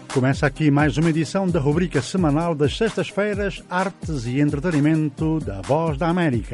Começa aqui mais uma edição da rubrica semanal das sextas-feiras, Artes e Entretenimento da Voz da América.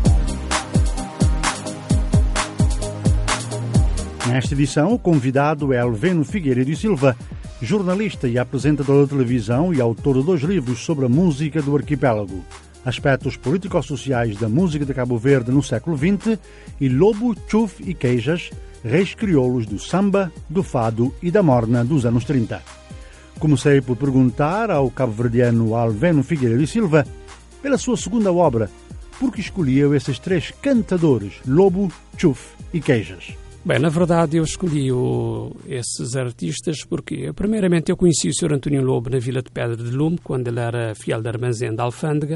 Nesta edição, o convidado é Alveno Figueiredo e Silva, jornalista e apresentador de televisão e autor de 2 livros sobre a música do arquipélago, Aspectos político-sociais da música de Cabo Verde no século XX e Lobo, Chuf e Queijas, reis crioulos do samba, do fado e da morna dos anos 30. Comecei por perguntar ao cabo-verdiano Alveno Figueiredo e Silva, pela sua segunda obra, por que escolheu esses 3 cantadores, Lobo, Chuf e Queijas? Bem, na verdade eu escolhi esses artistas porque, primeiramente, eu conheci o Sr. António Lobo na Vila de Pedra de Lume, quando ele era fiel de armazém da Alfândega,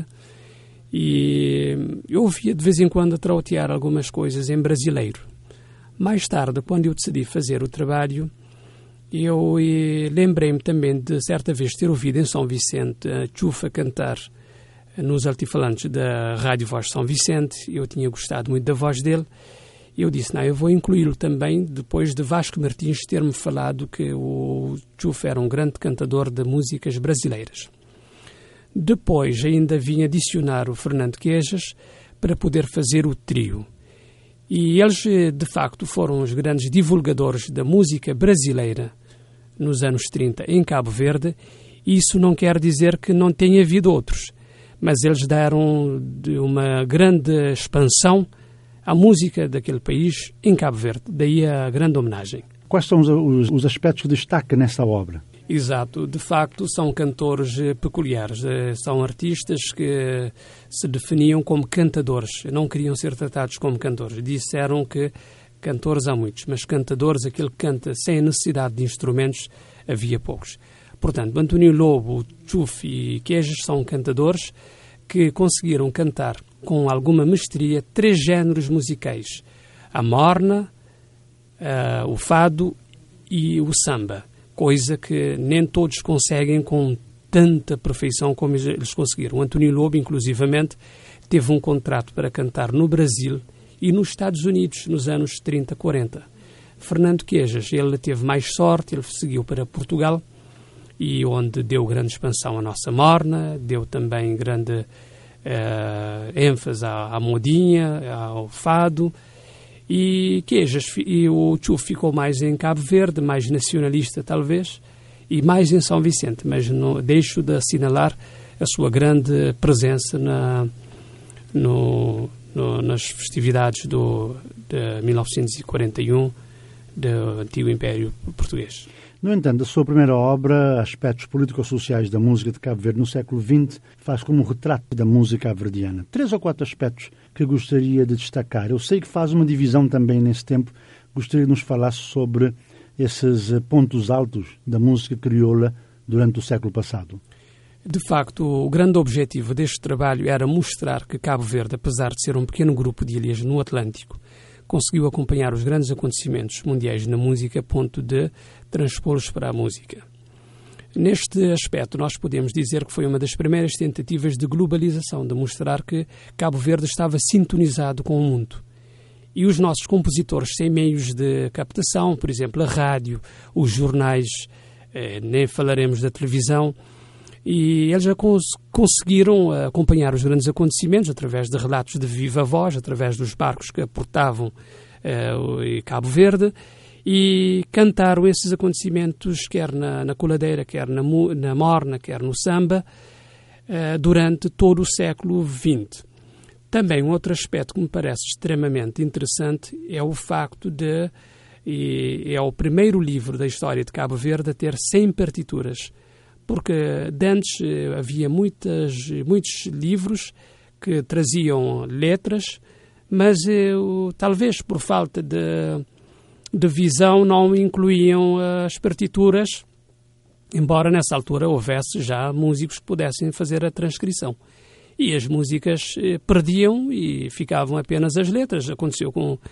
e eu ouvia de vez em quando a trautear algumas coisas em brasileiro. Mais tarde, quando eu decidi fazer o trabalho, eu lembrei-me também de certa vez ter ouvido em São Vicente a Chufa cantar nos altifalantes da Rádio Voz de São Vicente. Eu tinha gostado muito da voz dele. Eu disse, eu vou incluí-lo também, depois de Vasco Martins ter-me falado que o Chufa era um grande cantador de músicas brasileiras. Depois ainda vim adicionar o Fernando Queijas para poder fazer o trio. E eles, de facto, foram os grandes divulgadores da música brasileira nos anos 30 em Cabo Verde. Isso não quer dizer que não tenha havido outros, mas eles deram de uma grande expansão à música daquele país em Cabo Verde. Daí a grande homenagem. Quais são os aspectos de destaque nessa obra? Exato. De facto, são cantores peculiares. São artistas que se definiam como cantadores. Não queriam ser tratados como cantores. Disseram que cantores há muitos, mas cantadores, aquele que canta sem a necessidade de instrumentos, havia poucos. Portanto, António Lobo, Chuf e Queijas são cantadores que conseguiram cantar com alguma mestria 3 géneros musicais: a morna, o fado e o samba. Coisa que nem todos conseguem com tanta perfeição como eles conseguiram. O António Lobo, inclusivamente, teve um contrato para cantar no Brasil e nos Estados Unidos nos anos 30, 40. Fernando Queijas, ele teve mais sorte, ele seguiu para Portugal, e onde deu grande expansão à nossa morna, deu também grande ênfase à modinha, ao fado. E Queijas e o Chuf ficou mais em Cabo Verde, mais nacionalista talvez, e mais em São Vicente, mas não deixo de assinalar a sua grande presença nas festividades de 1941 do antigo Império Português. No entanto, a sua primeira obra, Aspectos político-sociais da música de Cabo Verde no século XX, faz como um retrato da música cabo-verdiana. 3 ou 4 aspectos que gostaria de destacar. Eu sei que faz uma divisão também nesse tempo. Gostaria de nos falar sobre esses pontos altos da música crioula durante o século passado. De facto, o grande objetivo deste trabalho era mostrar que Cabo Verde, apesar de ser um pequeno grupo de ilhas no Atlântico, conseguiu acompanhar os grandes acontecimentos mundiais na música a ponto de transpô-los para a música. Neste aspecto, nós podemos dizer que foi uma das primeiras tentativas de globalização, de mostrar que Cabo Verde estava sintonizado com o mundo. E os nossos compositores, sem meios de captação, por exemplo, a rádio, os jornais, nem falaremos da televisão, e eles já conseguiram acompanhar os grandes acontecimentos através de relatos de viva voz, através dos barcos que aportavam Cabo Verde, e cantaram esses acontecimentos quer na coladeira, quer na morna, quer no samba, durante todo o século XX. Também um outro aspecto que me parece extremamente interessante é o facto de é o primeiro livro da história de Cabo Verde a ter 100 partituras, porque de antes havia muitos livros que traziam letras, mas talvez por falta de visão não incluíam as partituras, embora nessa altura houvesse já músicos que pudessem fazer a transcrição. E as músicas perdiam e ficavam apenas as letras. Aconteceu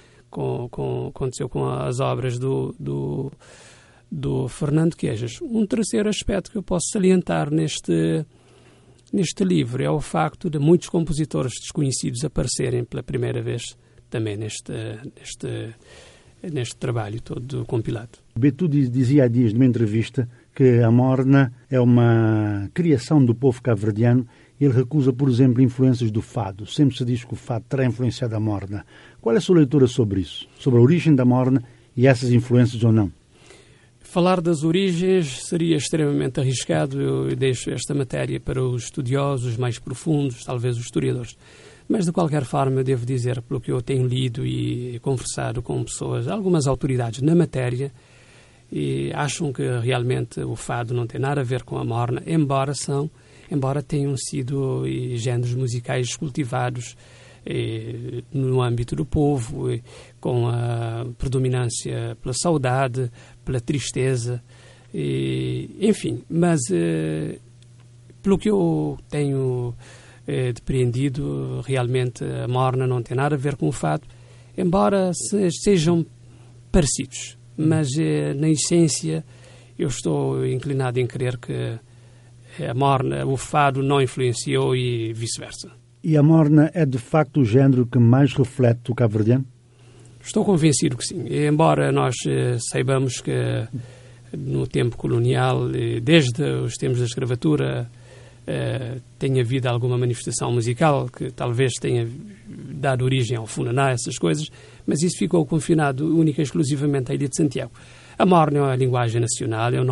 com as obras do Fernando Queijas. Um terceiro aspecto que eu posso salientar neste livro é o facto de muitos compositores desconhecidos aparecerem pela primeira vez também neste trabalho todo compilado. Betu dizia há dias numa entrevista que a morna é uma criação do povo cabo-verdiano. Ele recusa, por exemplo, influências do fado. Sempre se diz que o fado terá influenciado a morna. Qual é a sua leitura sobre isso? Sobre a origem da morna e essas influências ou não? Falar das origens seria extremamente arriscado. Eu deixo esta matéria para os estudiosos mais profundos, talvez os historiadores. Mas, de qualquer forma, eu devo dizer, pelo que eu tenho lido e conversado com pessoas, algumas autoridades na matéria, e acham que realmente o fado não tem nada a ver com a morna, embora tenham sido géneros musicais cultivados no âmbito do povo, com a predominância pela saudade, pela tristeza, enfim. Mas, pelo que eu tenho depreendido, realmente a morna não tem nada a ver com o fado, embora sejam parecidos. Mas, na essência, eu estou inclinado em crer que a morna, o fado não influenciou e vice-versa. E a morna é, de facto, o género que mais reflete o cabo-verdiano? Estou convencido que sim. Embora nós saibamos que no tempo colonial, desde os tempos da escravatura, tenha havido alguma manifestação musical que talvez tenha dado origem ao funaná, essas coisas, mas isso ficou confinado única e exclusivamente à Ilha de Santiago. A morna é a linguagem nacional, é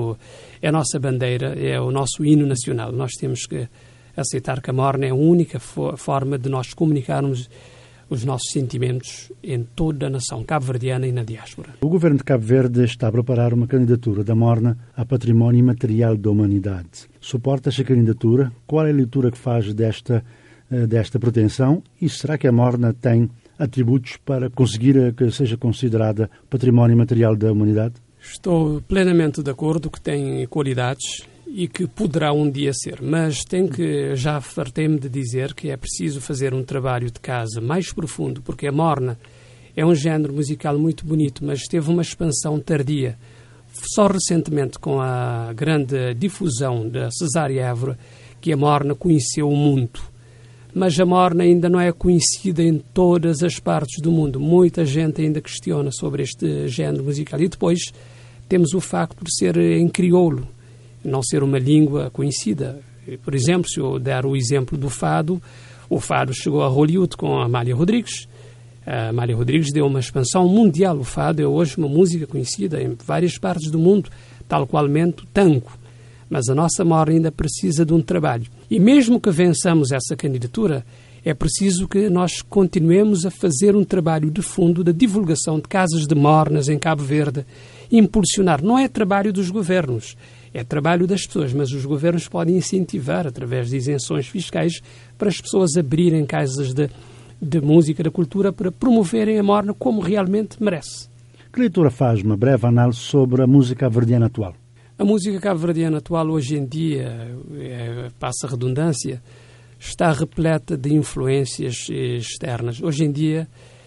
a nossa bandeira, é o nosso hino nacional. Nós temos que aceitar que a morna é a única forma de nós comunicarmos os nossos sentimentos em toda a nação cabo-verdiana e na diáspora. O governo de Cabo Verde está a preparar uma candidatura da morna a Património Imaterial da Humanidade. Suporta esta candidatura? Qual é a leitura que faz desta pretensão? E será que a morna tem atributos para conseguir que seja considerada Património Imaterial da Humanidade? Estou plenamente de acordo que tem qualidades e que poderá um dia ser, mas já fartei-me de dizer que é preciso fazer um trabalho de casa mais profundo, porque a morna é um género musical muito bonito, mas teve uma expansão tardia. Só recentemente, com a grande difusão da Cesária Évora, que a morna conheceu o mundo. Mas a morna ainda não é conhecida em todas as partes do mundo. Muita gente ainda questiona sobre este género musical. E depois temos o facto de ser em crioulo, não ser uma língua conhecida. Por exemplo, se eu der o exemplo do fado, o fado chegou a Hollywood com a Amália Rodrigues. A Amália Rodrigues deu uma expansão mundial. O fado é hoje uma música conhecida em várias partes do mundo, tal qualmente o tango. Mas a nossa morna ainda precisa de um trabalho. E mesmo que vençamos essa candidatura, é preciso que nós continuemos a fazer um trabalho de fundo de divulgação de casas de mornas em Cabo Verde, impulsionar. Não é trabalho dos governos, é trabalho das pessoas, mas os governos podem incentivar, através de isenções fiscais, para as pessoas abrirem casas de música, de cultura, para promoverem a morna como realmente merece. Que leitura faz uma breve análise sobre a música cabo-verdiana atual? A música cabo-verdiana atual, hoje em dia, passa a redundância, está repleta de influências externas. Hoje em dia,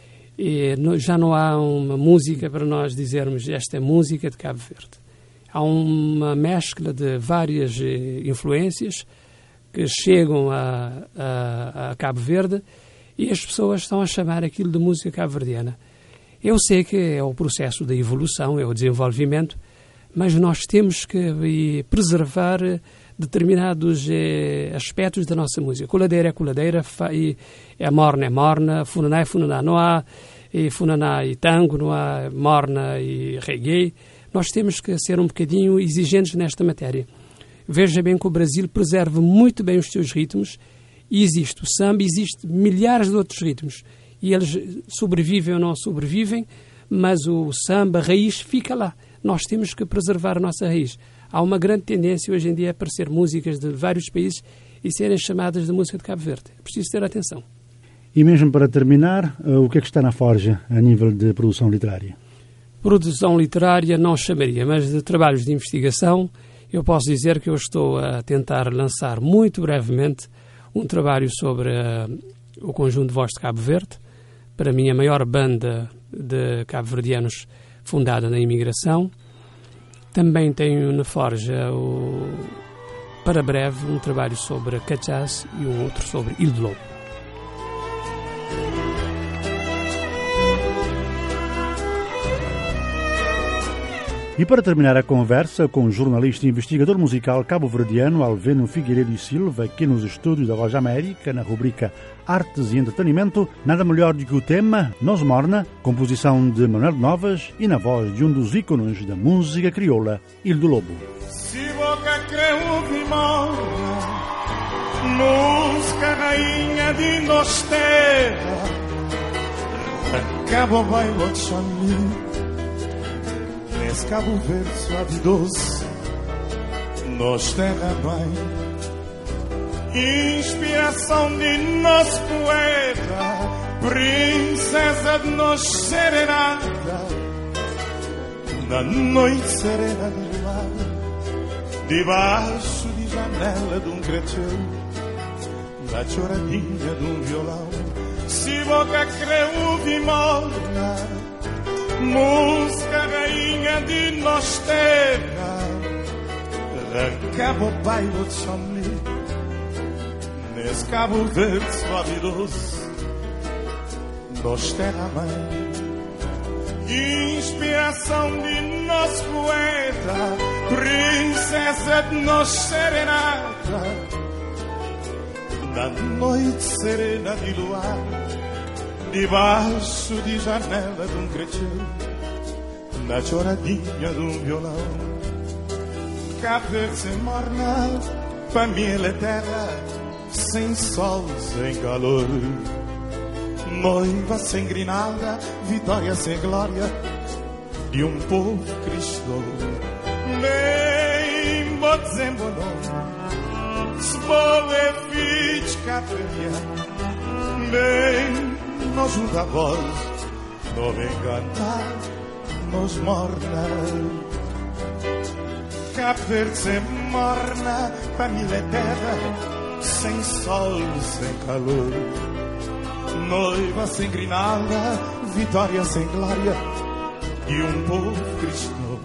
já não há uma música para nós dizermos esta é música de Cabo Verde. Há uma mescla de várias influências que chegam a Cabo Verde e as pessoas estão a chamar aquilo de música cabo-verdiana. Eu sei que é o processo da evolução, é o desenvolvimento, mas nós temos que preservar determinados aspectos da nossa música. Coladeira é coladeira, a morna é morna, funaná é funaná. Não há funaná e tango, não há morna e reggae. Nós temos que ser um bocadinho exigentes nesta matéria. Veja bem que o Brasil preserva muito bem os seus ritmos e existe o samba, existe milhares de outros ritmos. E eles sobrevivem ou não sobrevivem, mas o samba, a raiz, fica lá. Nós temos que preservar a nossa raiz. Há uma grande tendência hoje em dia a aparecer músicas de vários países e serem chamadas de música de Cabo Verde. É preciso ter atenção. E mesmo para terminar, o que é que está na forja a nível de produção literária? Produção literária não chamaria, mas de trabalhos de investigação, eu posso dizer que eu estou a tentar lançar muito brevemente um trabalho sobre o conjunto de voz de Cabo Verde, para mim a maior banda de cabo-verdianos fundada na imigração. Também tenho na forja, para breve, um trabalho sobre Cachás e um outro sobre Ilha do Lobo. E para terminar a conversa com o jornalista e investigador musical cabo-verdiano Alveno Figueiredo e Silva, aqui nos estúdios da Voz América, na rubrica Artes e Entretenimento, nada melhor do que o tema Nos Morna, composição de Manuel Novas e na voz de um dos ícones da música crioula, Hildo Lobo. Se boca creu que morna, música rainha de nos terra, acaba o baile de Xamli. Nesse Cabo Verde suave e doce, nos terra bem, inspiração de nosso poeta, princesa de nos serenata, na noite serena de luar, debaixo de janela de um cracheu, na choradinha de um violão, se boca creu que morna, música rainha de nós terra, acaba o baile de Xamli, nesse Cabo Verde suave e doce, nós terra mãe, inspiração de nosso poeta, princesa de nós serenata, na noite serena de luar, debaixo de janela de um cracheu, na choradinha de um violão. Cabo Verde sem morna, família é terra, sem sol, sem calor. Noiva sem grinalda, vitória sem glória, de um povo cristão. Bem, botes em bonão, se boa é filho de Cabo Verde, bem, nós juntos a voz, não vem cantar, nos morna. Cabo Verde sem morna, família é terra, sem sol, sem calor. Noiva sem grinalda, vitória sem glória, de um povo cristão.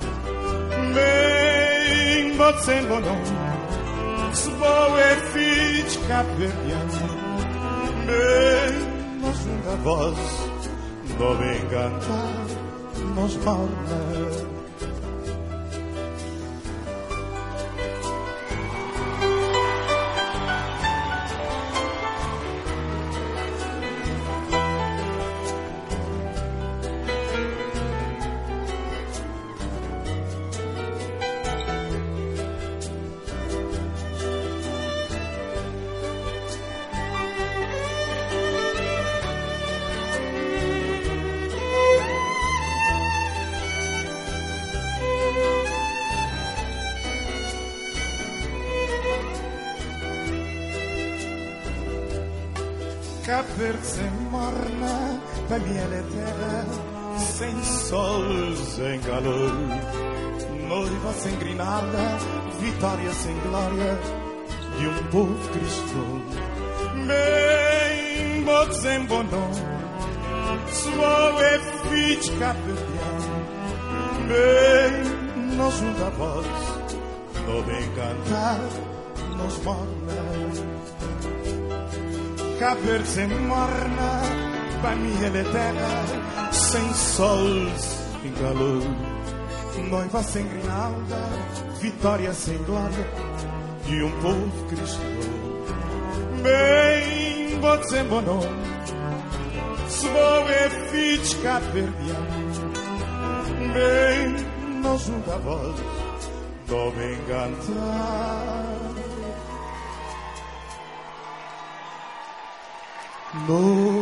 Bem, bote sem bonão, se boa é filho de Cabo Verdeano, bem, nós juntos a voz, não vem cantar, nos morna. Cabo Verde sem morna, família é terra, sem sol, sem calor. Noiva sem grinalda, vitória sem glória, de um povo cristão. Bem, botes em bonão, suave é filho de Cabo Verdeano, bem, nós juntos a voz, não vem cantar, nos morna. Cabo Verde sem morna, família é terra, sem sol, sem calor. Noiva sem grinalda, vitória sem glória, de um povo cristão. Bem, botes em bonão, se boa é filho de Cabo Verdeano, bem, nós juntos a voz, não vem cantar. No